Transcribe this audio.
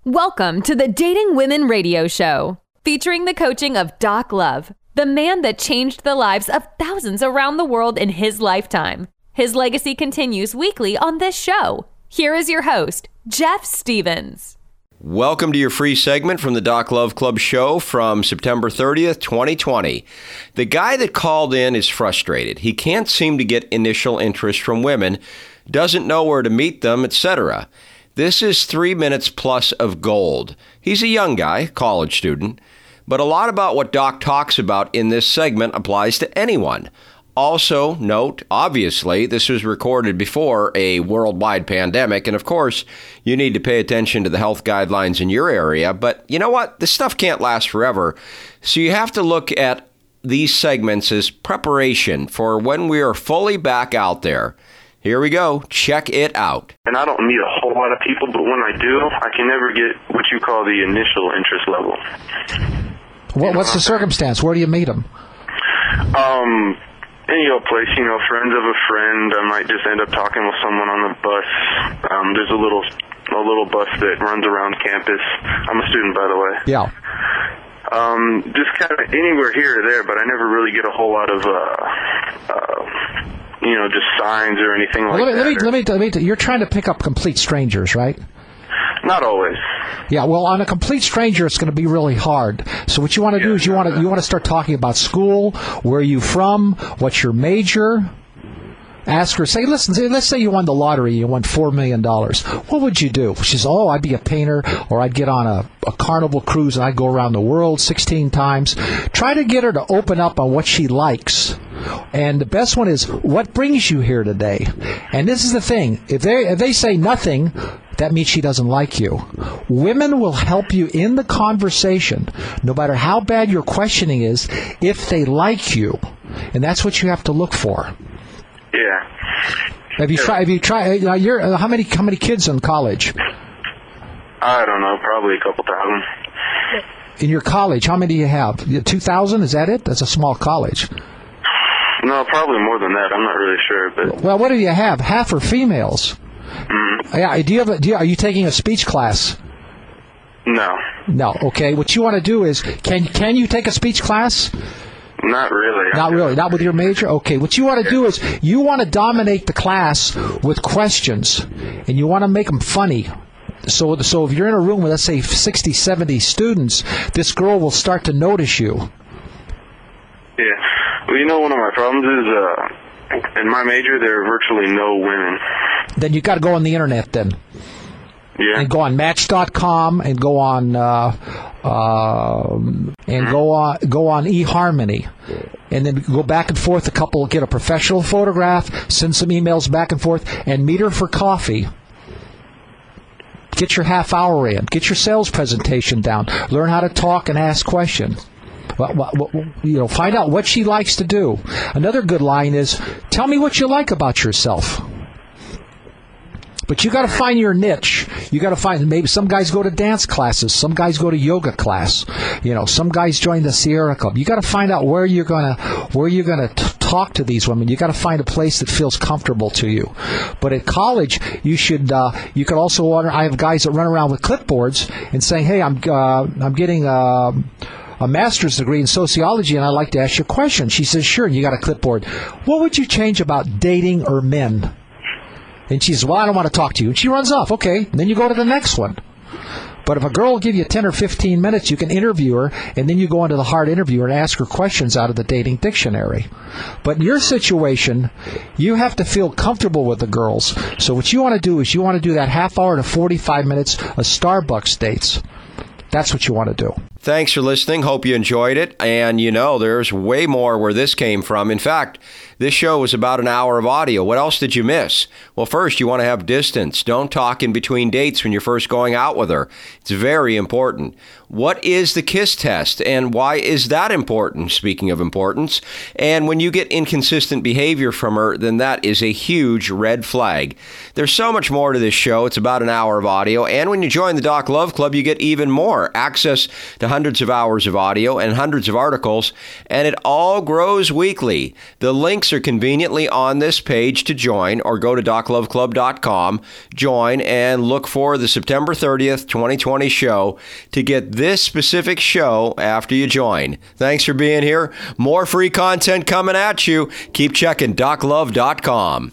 Welcome to the Dating Women Radio Show, featuring the coaching of Doc Love, the man that changed the lives of thousands around the world in his lifetime. His legacy continues weekly on this show. Here is your host, Jeff Stevens. Welcome to your free segment from the Doc Love Club show from September 30th, 2020. The guy that called in is frustrated. He can't seem to get initial interest from women, doesn't know where to meet them, etc. This is 3 minutes plus of gold. He's a young guy, college student, but a lot about what Doc talks about in this segment applies to anyone. Also, note, obviously, this was recorded before a worldwide pandemic, and of course, you need to pay attention to the health guidelines in your area, but you know what? This stuff can't last forever, so you have to look at these segments as preparation for when we are fully back out there. Here we go. Check it out. And I don't meet a whole lot of people, but when I do, I can never get what you call the initial interest level. What's the circumstance? Where do you meet them? Any old place, friends of a friend. I might just end up talking with someone on the bus. There's a little bus that runs around campus. I'm a student, by the way. Yeah. Just kind of anywhere here or there, but I never really get a whole lot of, just signs or anything like that. Let me. You're trying to pick up complete strangers, right? Not always. Yeah, well, on a complete stranger, it's going to be really hard. So what you want to do is you want to start talking about school, where are you from, what's your major. Ask her, let's say you won the lottery, you won $4 million. What would you do? She says, I'd be a painter, or I'd get on a Carnival cruise and I'd go around the world 16 times. Try to get her to open up on what she likes. And the best one is, what brings you here today? And this is the thing. If they say nothing, that means she doesn't like you. Women will help you in the conversation, no matter how bad your questioning is, if they like you. And that's what you have to look for. Yeah. Have you tried? How many kids in college? I don't know, probably a couple thousand. In your college, how many do you have? 2,000? Is that it? That's a small college. No, probably more than that. I'm not really sure, but. Well, what do you have? Half are females. Mm-hmm. Yeah. Are you taking a speech class? No. No. Okay. What you want to do is, can you take a speech class? Not really. Not really. Not with your major? Okay. What you want to do is you want to dominate the class with questions, and you want to make them funny. So if you're in a room with, let's say, 60, 70 students, this girl will start to notice you. Yeah. Well, one of my problems is in my major, there are virtually no women. Then you got to go on the internet then. Yeah. And go on Match.com and go on go on eHarmony, and then go back and forth. Get a professional photograph, send some emails back and forth, and meet her for coffee. Get your half hour in. Get your sales presentation down. Learn how to talk and ask questions. Find out what she likes to do. Another good line is, tell me what you like about yourself. But you got to find your niche. You got to find, maybe some guys go to dance classes, some guys go to yoga class. Some guys join the Sierra Club. You got to find out where you're gonna talk to these women. You got to find a place that feels comfortable to you. But at college, you could also order. I have guys that run around with clipboards and say, "Hey, I'm getting a master's degree in sociology, and I'd like to ask you a question." She says, "Sure." And you got a clipboard. What would you change about dating or men? And she says, "Well, I don't want to talk to you." And she runs off. Okay. And then you go to the next one. But if a girl will give you 10 or 15 minutes, you can interview her, and then you go into the hard interview and ask her questions out of the dating dictionary. But in your situation, you have to feel comfortable with the girls. So what you want to do is you want to do that half hour to 45 minutes of Starbucks dates. That's what you want to do. Thanks for listening. Hope you enjoyed it. And there's way more where this came from. In fact, this show was about an hour of audio. What else did you miss? Well, first, you want to have distance. Don't talk in between dates when you're first going out with her. It's very important. What is the KISS test, and why is that important, speaking of importance? And when you get inconsistent behavior from her, then that is a huge red flag. There's so much more to this show. It's about an hour of audio. And when you join the Doc Love Club, you get even more access to hundreds of hours of audio and hundreds of articles, and it all grows weekly. The links are conveniently on this page to join, or go to DocLoveClub.com, join, and look for the September 30th, 2020 show to get this specific show after you join. Thanks for being here. More free content coming at you. Keep checking DocLove.com.